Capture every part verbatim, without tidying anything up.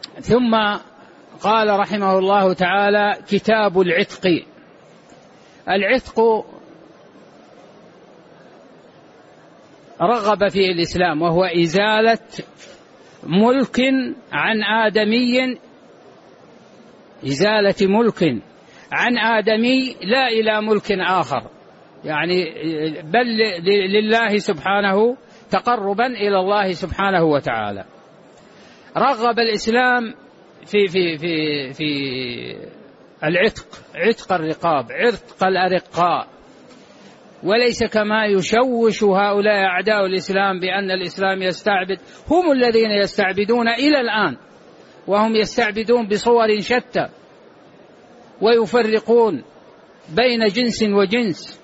ثم قال رحمه الله تعالى: كتاب العتق. العتق رغب فيه الإسلام، وهو إزالة ملك عن آدمي، إزالة ملك عن آدمي لا إلى ملك آخر، يعني بل لله سبحانه، تقربا إلى الله سبحانه وتعالى. رغب الإسلام في في في في العتق، عتق الرقاب، عتق الأرقاء، وليس كما يشوش هؤلاء أعداء الإسلام بأن الإسلام يستعبد. هم الذين يستعبدون إلى الآن، وهم يستعبدون بصور شتى، ويفرقون بين جنس وجنس.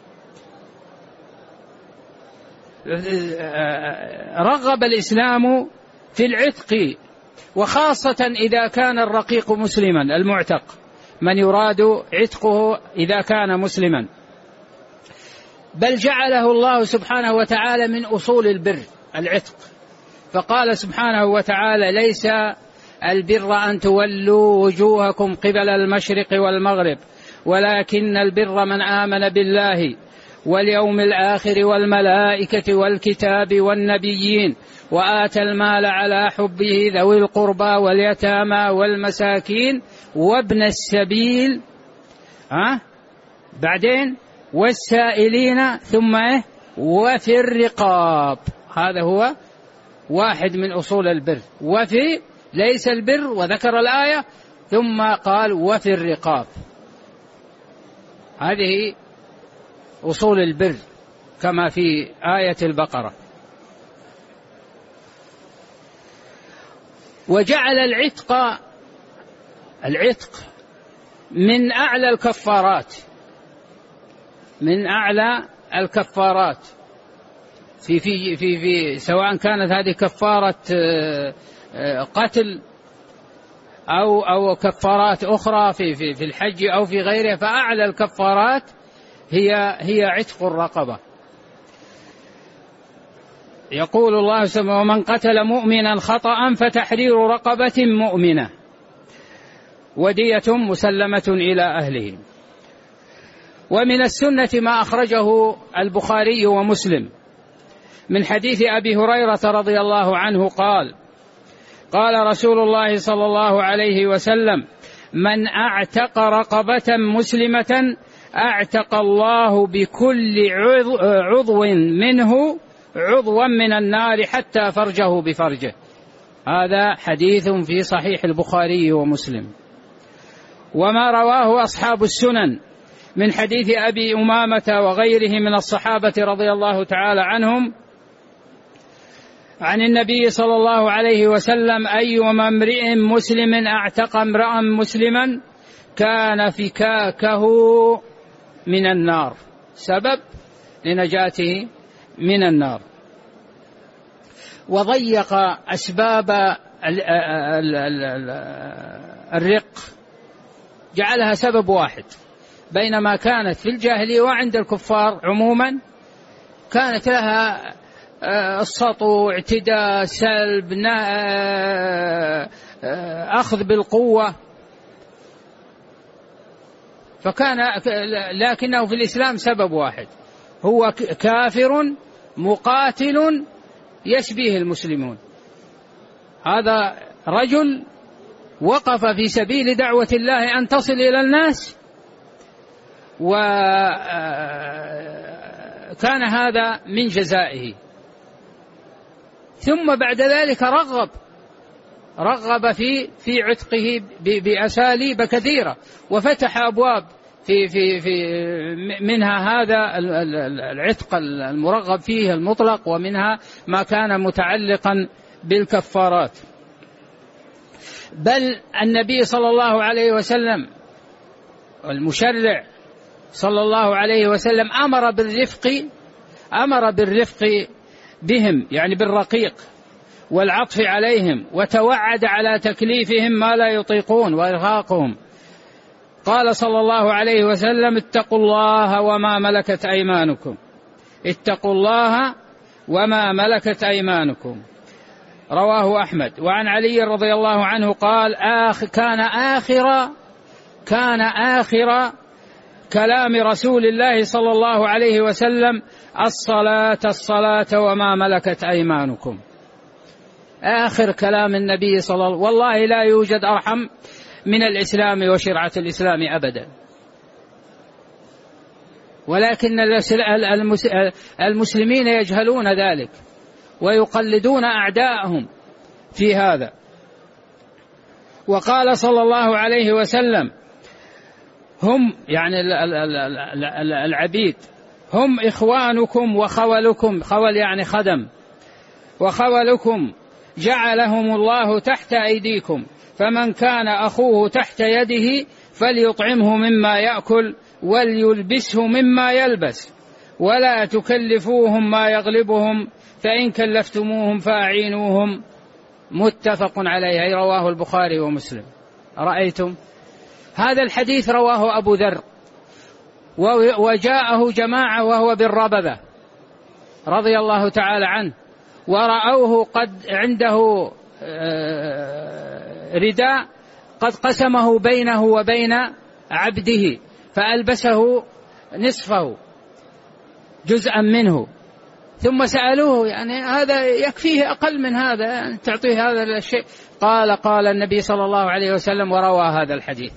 رغب الإسلام في العتق، وخاصة إذا كان الرقيق مسلما، المعتق من يراد عتقه إذا كان مسلما. بل جعله الله سبحانه وتعالى من أصول البر العتق، فقال سبحانه وتعالى: ليس البر أن تولوا وجوهكم قبل المشرق والمغرب، ولكن البر من آمن بالله واليوم الآخر والملائكة والكتاب والنبيين وآتى المال على حبه ذوي القربى واليتامى والمساكين وابن السبيل، ها بعدين والسائلين، ثم إيه؟ وفي الرقاب. هذا هو واحد من أصول البر. وفي ليس البر، وذكر الآية ثم قال وفي الرقاب. هذه أصول البر كما في آية البقرة. وجعل العتق العتق من أعلى الكفارات، من أعلى الكفارات في في في, في سواء كانت هذه كفارة قتل أو أو كفارات أخرى في في في الحج أو في غيرها، فأعلى الكفارات هي هي عتق الرقبة. يقول الله سبحانه: ومن قتل مؤمنا خطأ فتحرير رقبة مؤمنة ودية مسلمة إلى أهله. ومن السنة ما أخرجه البخاري ومسلم من حديث أبي هريرة رضي الله عنه قال: قال رسول الله صلى الله عليه وسلم: من أعتق رقبة مسلمة أعتق الله بكل عضو منه عضوا من النار حتى فرجه بفرجه. هذا حديث في صحيح البخاري ومسلم. وما رواه أصحاب السنن من حديث أبي أمامة وغيره من الصحابة رضي الله تعالى عنهم عن النبي صلى الله عليه وسلم: أيما امرئ مسلم أعتق امرأ مسلما كان فكاكه من النار، سبب لنجاته من النار. وضيق أسباب الرق، جعلها سبب واحد، بينما كانت في الجاهلية وعند الكفار عموما كانت لها السطو، اعتداء، سلب، أخذ بالقوة، فكان لكنه في الإسلام سبب واحد، هو كافر مقاتل يشبيه المسلمون. هذا رجل وقف في سبيل دعوة الله أن تصل إلى الناس، وكان هذا من جزائه. ثم بعد ذلك رغب رغب في في عتقه بأساليب كثيرة، وفتح أبواب في في في منها هذا العتق المرغب فيه المطلق، ومنها ما كان متعلقا بالكفارات. بل النبي صلى الله عليه وسلم المشرع صلى الله عليه وسلم أمر بالرفق أمر بالرفق بهم، يعني بالرقيق، والعطف عليهم، وتوعد على تكليفهم ما لا يطيقون وإرهاقهم. قال صلى الله عليه وسلم: اتقوا الله وما ملكت أيمانكم اتقوا الله وما ملكت أيمانكم. رواه أحمد. وعن علي رضي الله عنه قال آخ كان آخر كان آخر كلام رسول الله صلى الله عليه وسلم الصلاة الصلاة وما ملكت أيمانكم. آخر كلام النبي صلى الله عليه وسلم. والله لا يوجد أرحم من الإسلام وشرعة الإسلام أبدا، ولكن المسلمين يجهلون ذلك ويقلدون أعداءهم في هذا. وقال صلى الله عليه وسلم هم يعني العبيد هم إخوانكم وخولكم، خول يعني خدم، وخولكم جعلهم الله تحت أيديكم، فمن كان أخوه تحت يده فليطعمه مما يأكل وليلبسه مما يلبس، ولا تكلفوهم ما يغلبهم، فإن كلفتموهم فأعينوهم. متفق عليه، أي رواه البخاري ومسلم. رأيتم هذا الحديث رواه أبو ذر، وجاءه جماعة وهو بالربذة رضي الله تعالى عنه، ورأوه قد عنده رداء قد قسمه بينه وبين عبده فألبسه نصفه جزءا منه، ثم سألوه يعني هذا يكفيه أقل من هذا يعني تعطيه هذا الشيء؟ قال قال النبي صلى الله عليه وسلم وروى هذا الحديث.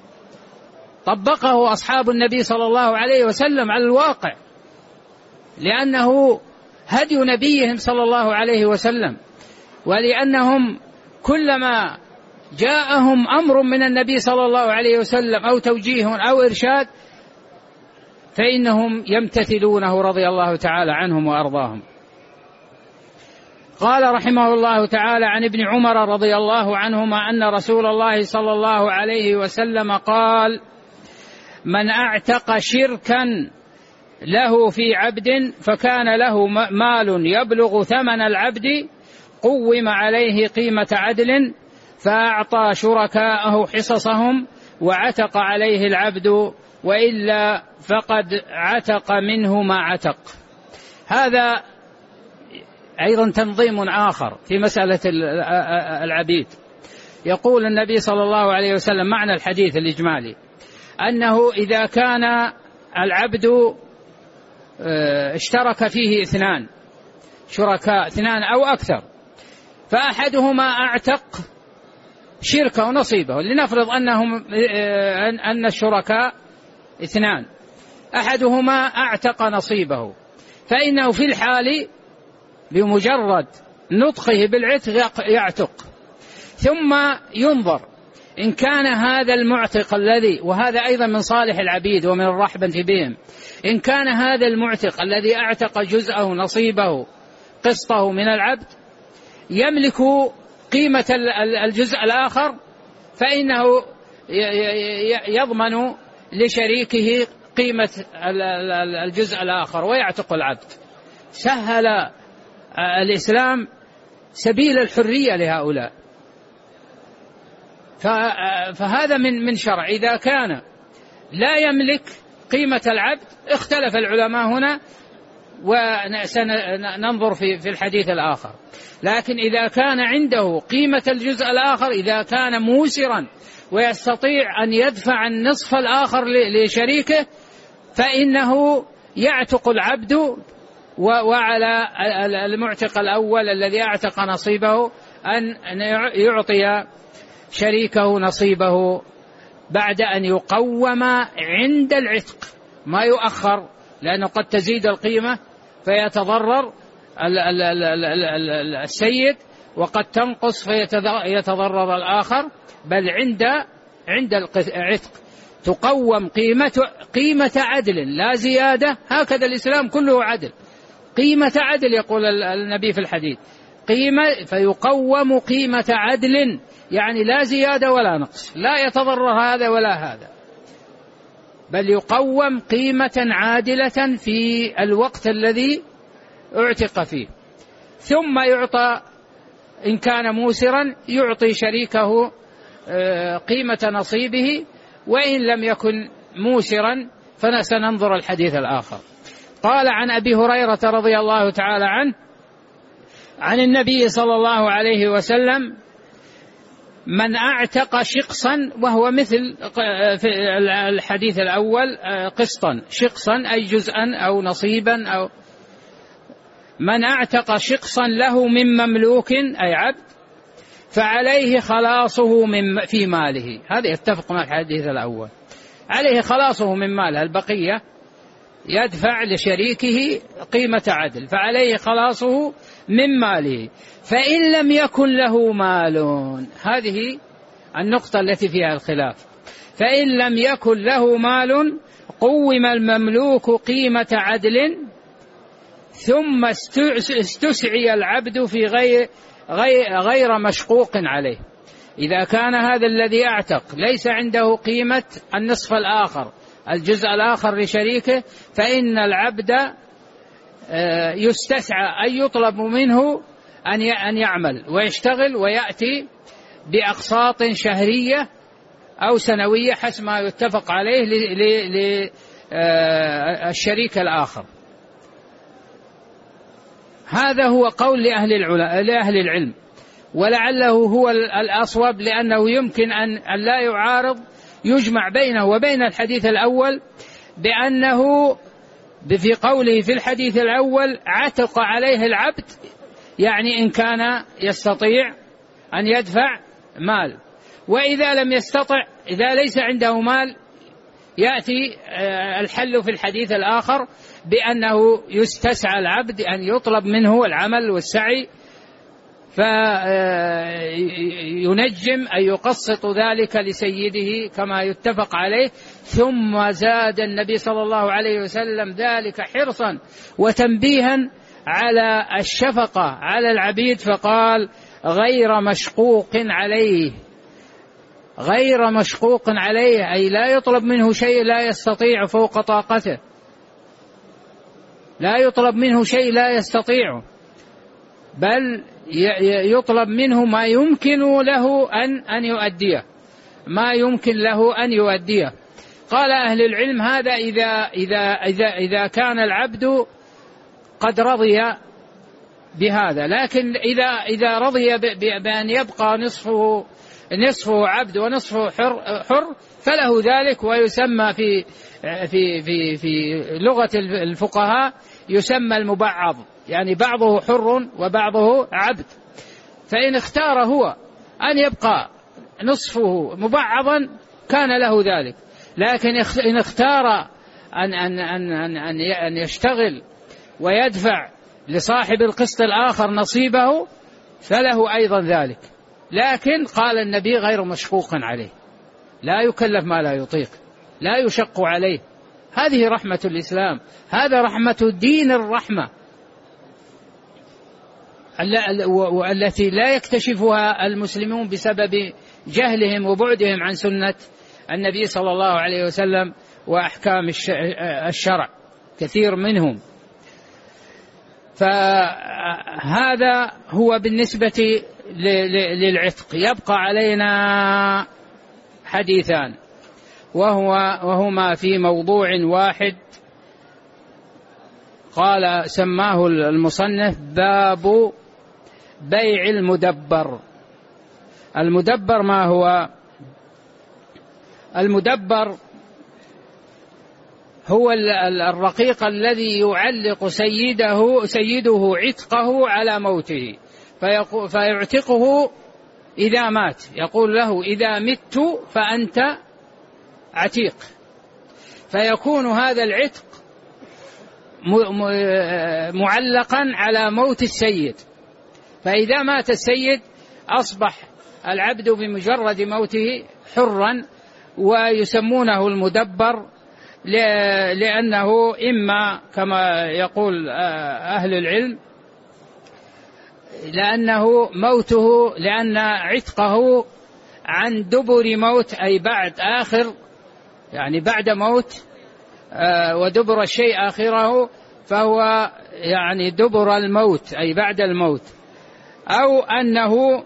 طبقه أصحاب النبي صلى الله عليه وسلم على الواقع، لأنه هدي نبيهم صلى الله عليه وسلم، ولأنهم كلما جاءهم أمر من النبي صلى الله عليه وسلم أو توجيه أو إرشاد فإنهم يمتثلونه رضي الله تعالى عنهم وأرضاهم. قال رحمه الله تعالى عن ابن عمر رضي الله عنهما أن رسول الله صلى الله عليه وسلم قال: من أعتق شركا له في عبد فكان له مال يبلغ ثمن العبد قوم عليه قيمة عدل، فأعطى شركاءه حصصهم وعتق عليه العبد، وإلا فقد عتق منه ما عتق. هذا أيضا تنظيم آخر في مسألة العبيد. يقول النبي صلى الله عليه وسلم معنى الحديث الإجمالي أنه إذا كان العبد اشترك فيه اثنان شركاء اثنان أو أكثر، فأحدهما أعتق شركه ونصيبه، لنفرض أنهم أن الشركاء اثنان، أحدهما أعتق نصيبه، فإنه في الحال بمجرد نطقه بالعتق يعتق، ثم ينظر إن كان هذا المعتق الذي، وهذا أيضا من صالح العبيد ومن الرحبة بهم، إن كان هذا المعتق الذي أعتق جزءه نصيبه قسطه من العبد يملك قيمة الجزء الآخر، فإنه يضمن لشريكه قيمة الجزء الآخر ويعتق العبد. سهل الإسلام سبيل الحرية لهؤلاء. فهذا من من شرع. إذا كان لا يملك قيمة العبد اختلف العلماء هنا، وسننظر في في الحديث الآخر. لكن إذا كان عنده قيمة الجزء الآخر، إذا كان موسرا ويستطيع أن يدفع النصف الآخر لشريكه، فإنه يعتق العبد، وعلى المعتق الأول الذي أعتق نصيبه أن يعطي شريكه نصيبه بعد أن يقوم عند العتق، ما يؤخر، لأنه قد تزيد القيمة فيتضرر السيد، وقد تنقص فيتضرر الآخر، بل عند عند العتق تقوم قيمة قيمة عدل لا زيادة. هكذا الإسلام كله عدل، قيمة عدل يقول النبي في الحديث، قيمة فيقوم قيمة عدل، يعني لا زيادة ولا نقص، لا يتضرر هذا ولا هذا، بل يقوم قيمة عادلة في الوقت الذي اعتق فيه. ثم يعطى إن كان موسرا يعطي شريكه قيمة نصيبه، وإن لم يكن موسرا فسننظر الحديث الآخر. قال عن أبي هريرة رضي الله تعالى عنه عن النبي صلى الله عليه وسلم: من أعتق شقصا، وهو مثل في الحديث الأول قسطا، شقصا أي جزءا أو نصيبا، أو من أعتق شقصا له من مملوك أي عبد فعليه خلاصه من في ماله. هذا يتفق مع الحديث الأول، عليه خلاصه من ماله، البقية يدفع لشريكه قيمة عدل، فعليه خلاصه من ماله. فإن لم يكن له مال، هذه النقطة التي فيها الخلاف، فإن لم يكن له مال قوم المملوك قيمة عدل ثم استسعي العبد في غير غير مشقوق عليه. إذا كان هذا الذي أعتق ليس عنده قيمة النصف الآخر، الجزء الآخر لشريكه، فإن العبد يستسعى أن يطلب منه أن يعمل ويشتغل ويأتي بأقساط شهرية أو سنوية حسب ما يتفق عليه للشريك الآخر. هذا هو قول لأهل العلم، ولعله هو الأصوب، لأنه يمكن أن لا يعارض، يجمع بينه وبين الحديث الأول بأنه في قوله في الحديث الأول عتق عليه العبد، يعني إن كان يستطيع أن يدفع مال، وإذا لم يستطع، إذا ليس عنده مال، يأتي الحل في الحديث الآخر بأنه يستسعى العبد أن يطلب منه العمل والسعي، فينجم أن يقسط ذلك لسيده كما يتفق عليه. ثم زاد النبي صلى الله عليه وسلم ذلك حرصا وتنبيها على الشفقة على العبيد، فقال: غير مشقوق عليه، غير مشقوق عليه أي لا يطلب منه شيء لا يستطيع فوق طاقته، لا يطلب منه شيء لا يستطيعه، بل يطلب منه ما يمكن له أن أن يؤديه، ما يمكن له أن يؤديه. قال أهل العلم: هذا إذا إذا إذا إذا كان العبد قد رضي بهذا، لكن إذا إذا رضي بأن يبقى نصفه نصفه عبد ونصفه حر, حر فله ذلك، ويسمى في في في في لغة الفقهاء يسمى المبعض، يعني بعضه حر وبعضه عبد. فإن اختار هو أن يبقى نصفه مبعضا كان له ذلك، لكن إن اختار أن أن أن أن أن يشتغل ويدفع لصاحب القسط الآخر نصيبه فله أيضا ذلك. لكن قال النبي: غير مشقوق عليه، لا يكلف ما لا يطيق، لا يشق عليه. هذه رحمة الإسلام، هذا رحمة دين الرحمة التي لا يكتشفها المسلمون بسبب جهلهم وبعدهم عن سنة النبي صلى الله عليه وسلم وأحكام الشرع، كثير منهم. فهذا هو بالنسبة للعتق. يبقى علينا حديثان، وهو وهما في موضوع واحد، قال سماه المصنف: باب بيع المدبر. المدبر ما هو؟ المدبر هو الرقيق الذي يعلق سيده سيده عتقه على موته، فيعتقه إذا مات، يقول له: إذا مت فأنت عتيق، فيكون هذا العتق معلقا على موت السيد، فإذا مات السيد أصبح العبد بمجرد موته حرا، ويسمونه المدبر لأنه إما كما يقول أهل العلم لأنه موته لأن عتقه عن دبر موت، أي بعد آخر، يعني بعد موت، ودبر الشيء آخره، فهو يعني دبر الموت أي بعد الموت، أو أنه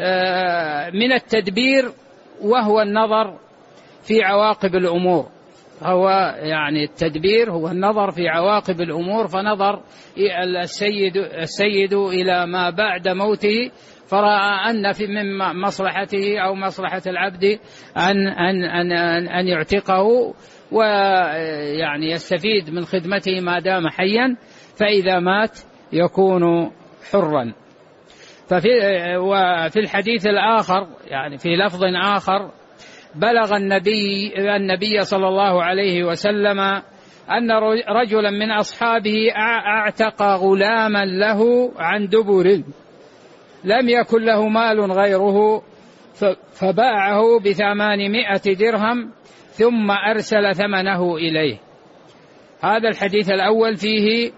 من التدبير وهو النظر في عواقب الأمور، هو يعني التدبير هو النظر في عواقب الأمور، فنظر السيد, السيد إلى ما بعد موته، فرأى أن في من مصلحته أو مصلحة العبد أن, أن, أن, أن يعتقه ويعني يستفيد من خدمته ما دام حيا، فإذا مات يكون حرا. ففي وفي الحديث الآخر يعني في لفظ آخر بلغ النبي النبي صلى الله عليه وسلم أن رجلا من أصحابه أعتق غلاما له عن دبر لم يكن له مال غيره، فباعه بثمانمائة درهم ثم أرسل ثمنه إليه. هذا الحديث الأول فيه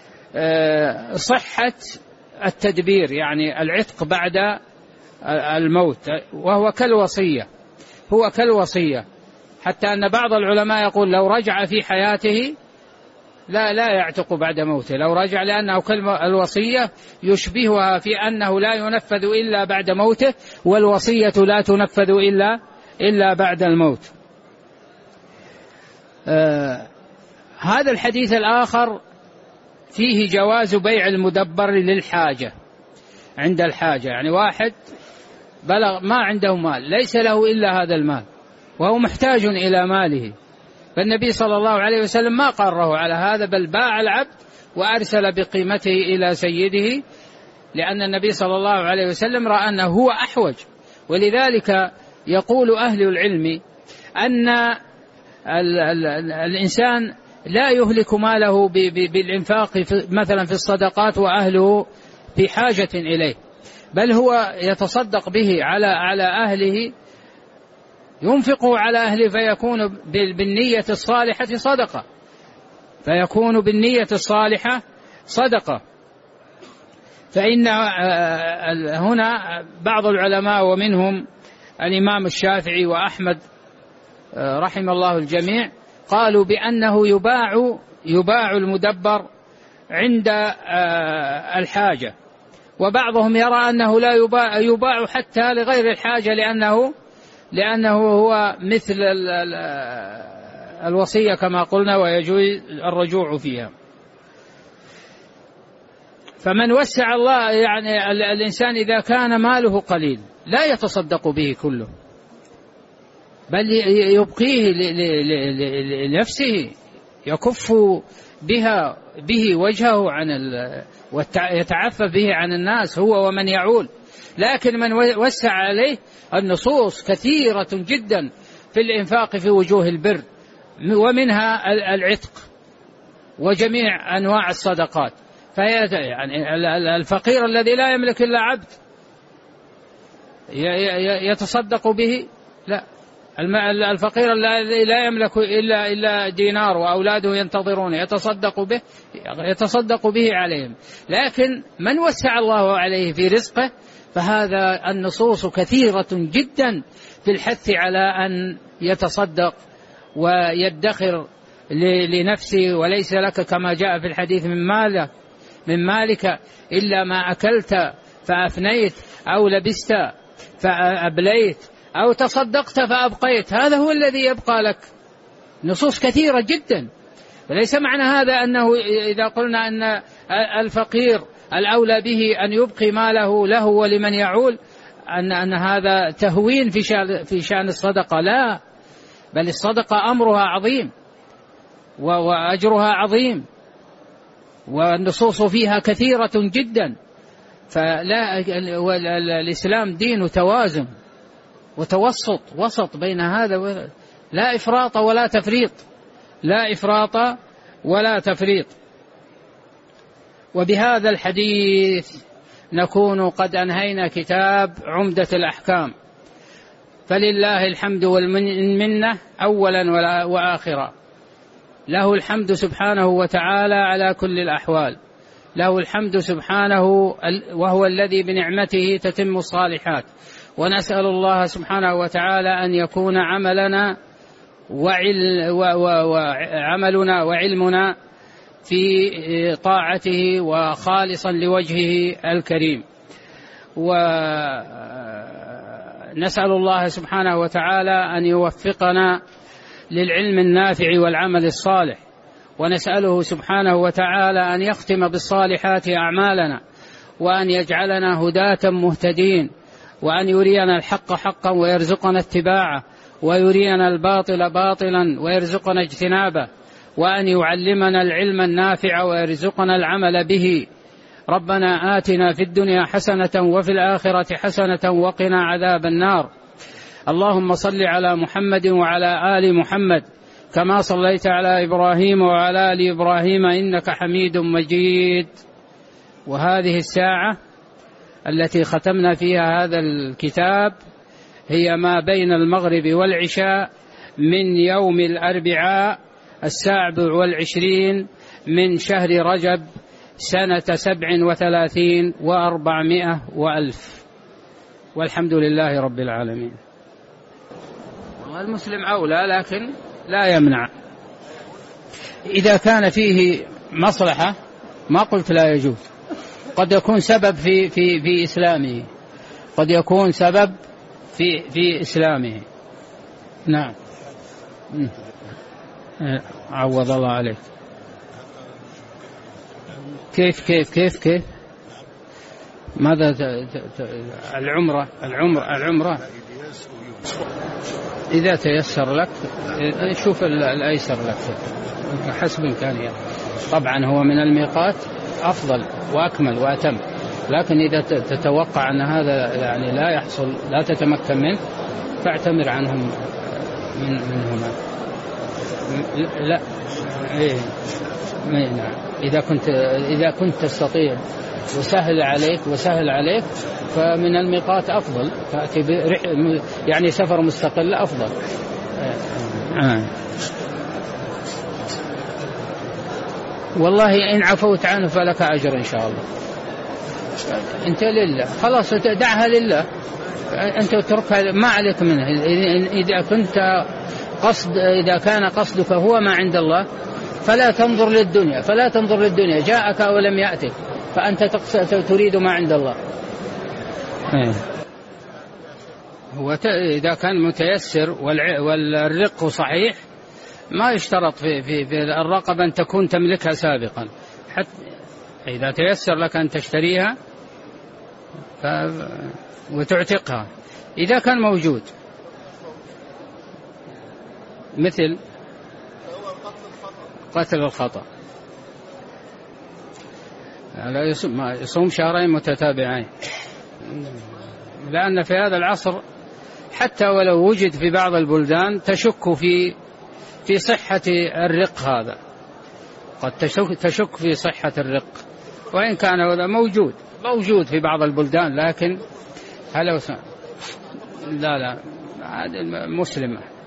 صحة التدبير، يعني العتق بعد الموت، وهو كالوصية، هو كالوصية، حتى أن بعض العلماء يقول لو رجع في حياته لا لا يعتق بعد موته، لو رجع، لأنه كالوصية يشبهها في أنه لا ينفذ إلا بعد موته، والوصية لا تنفذ إلا إلا بعد الموت. آه هذا الحديث الآخر فيه جواز بيع المدبر للحاجة، عند الحاجة، يعني واحد بلغ ما عنده مال، ليس له إلا هذا المال وهو محتاج إلى ماله، فالنبي صلى الله عليه وسلم ما قره على هذا، بل باع العبد وأرسل بقيمته إلى سيده، لأن النبي صلى الله عليه وسلم رأى أنه هو أحوج. ولذلك يقول أهل العلم أن ال ال ال الإنسان لا يهلك ماله بالإنفاق مثلا في الصدقات وأهله في حاجة إليه، بل هو يتصدق به على على أهله، ينفقه على أهله، فيكون بالنية الصالحة صدقة، فيكون بالنية الصالحة صدقة. فإن هنا بعض العلماء ومنهم الإمام الشافعي وأحمد رحم الله الجميع قالوا بأنه يباع يباع المدبر عند الحاجة، وبعضهم يرى أنه لا يباع, يباع حتى لغير الحاجة، لأنه لأنه هو مثل الوصية كما قلنا، ويجوز الرجوع فيها. فمن وسع الله، يعني الإنسان إذا كان ماله قليل لا يتصدق به كله، بل يبقيه لنفسه، يكف بها به وجهه عن ويتعفف به عن الناس هو ومن يعول. لكن من وسع عليه، النصوص كثيرة جدا في الإنفاق في وجوه البر، ومنها العتق وجميع أنواع الصدقات. فهي يعني الفقير الذي لا يملك إلا عبد يتصدق به؟ لا. الفقير الذي لا يملك إلا إلا دينار وأولاده ينتظرون يتصدق به يتصدق به عليهم. لكن من وسع الله عليه في رزقه فهذا النصوص كثيرة جدا في الحث على أن يتصدق ويدخر لنفسه، وليس لك كما جاء في الحديث من مالك من مالك إلا ما أكلت فأفنيت، أو لبست فأبليت، أو تصدقت فأبقيت. هذا هو الذي يبقى لك. نصوص كثيرة جدا. وليس معنى هذا أنه إذا قلنا أن الفقير الأولى به أن يبقي ماله له ولمن يعول أن أن هذا تهوين في شأن في شأن الصدقة، لا، بل الصدقة أمرها عظيم وأجرها عظيم، والنصوص فيها كثيرة جدا. فلا، الإسلام دين توازن وتوسط، وسط بين هذا، لا إفراط ولا تفريط، لا إفراط ولا تفريط. وبهذا الحديث نكون قد أنهينا كتاب عمدة الأحكام، فلله الحمد والمنة أولا وآخرا. له الحمد سبحانه وتعالى على كل الأحوال، له الحمد سبحانه، وهو الذي بنعمته تتم الصالحات. ونسأل الله سبحانه وتعالى أن يكون عملنا وعملنا وعلمنا في طاعته وخالصا لوجهه الكريم. ونسأل الله سبحانه وتعالى أن يوفقنا للعلم النافع والعمل الصالح، ونسأله سبحانه وتعالى أن يختم بالصالحات أعمالنا، وأن يجعلنا هداة مهتدين، وأن يرينا الحق حقا ويرزقنا اتباعه، ويرينا الباطل باطلا ويرزقنا اجتنابه، وأن يعلمنا العلم النافع ويرزقنا العمل به. ربنا آتنا في الدنيا حسنة وفي الآخرة حسنة وقنا عذاب النار. اللهم صل على محمد وعلى آل محمد كما صليت على إبراهيم وعلى آل إبراهيم إنك حميد مجيد. وهذه الساعة التي ختمنا فيها هذا الكتاب هي ما بين المغرب والعشاء من يوم الأربعاء السابع والعشرين من شهر رجب سنة سبع وثلاثين وأربعمائة وألف، والحمد لله رب العالمين. والمسلم أولى، لكن لا يمنع إذا كان فيه مصلحة. ما قلت لا يجوز، قد يكون سبب في في في إسلامه، قد يكون سبب في في إسلامه. نعم. عوض الله عليك. كيف كيف كيف كيف ماذا ت... ت... ت... العمرة العمرة العمرة إذا تيسر لك شوف الأيسر لك حسب إمكانية. طبعا هو من الميقات أفضل وأكمل وأتم، لكن إذا تتوقع أن هذا يعني لا يحصل، لا تتمكن منه، فاعتمر عنهم من من هنا. لا إيه نعم. إذا كنت إذا كنت تستطيع وسهل عليك وسهل عليك فمن الميقات أفضل، تأتي يعني سفر مستقل أفضل. آه. والله إن عفوت عنه فلك أجر إن شاء الله. أنت لله خلاص، دعها لله، أنت تركها ما عليك منها. إذا كنت قصد إذا كان قصدك هو ما عند الله فلا تنظر للدنيا، فلا تنظر للدنيا، جاءك أو لم يأتك، فأنت تريد ما عند الله. هو إذا كان متيسر والرق صحيح ما يشترط في, في, في الرقبة أن تكون تملكها سابقا، حتى إذا تيسر لك أن تشتريها ف... وتعتقها إذا كان موجود. مثل قتل الخطأ، لا يصوم شهرين متتابعين، لأن في هذا العصر حتى ولو وجد في بعض البلدان تشك في في صحة الرق هذا، قد تشك, تشك في صحة الرق، وإن كان هذا موجود موجود في بعض البلدان، لكن هل لا لا هذا مسلمة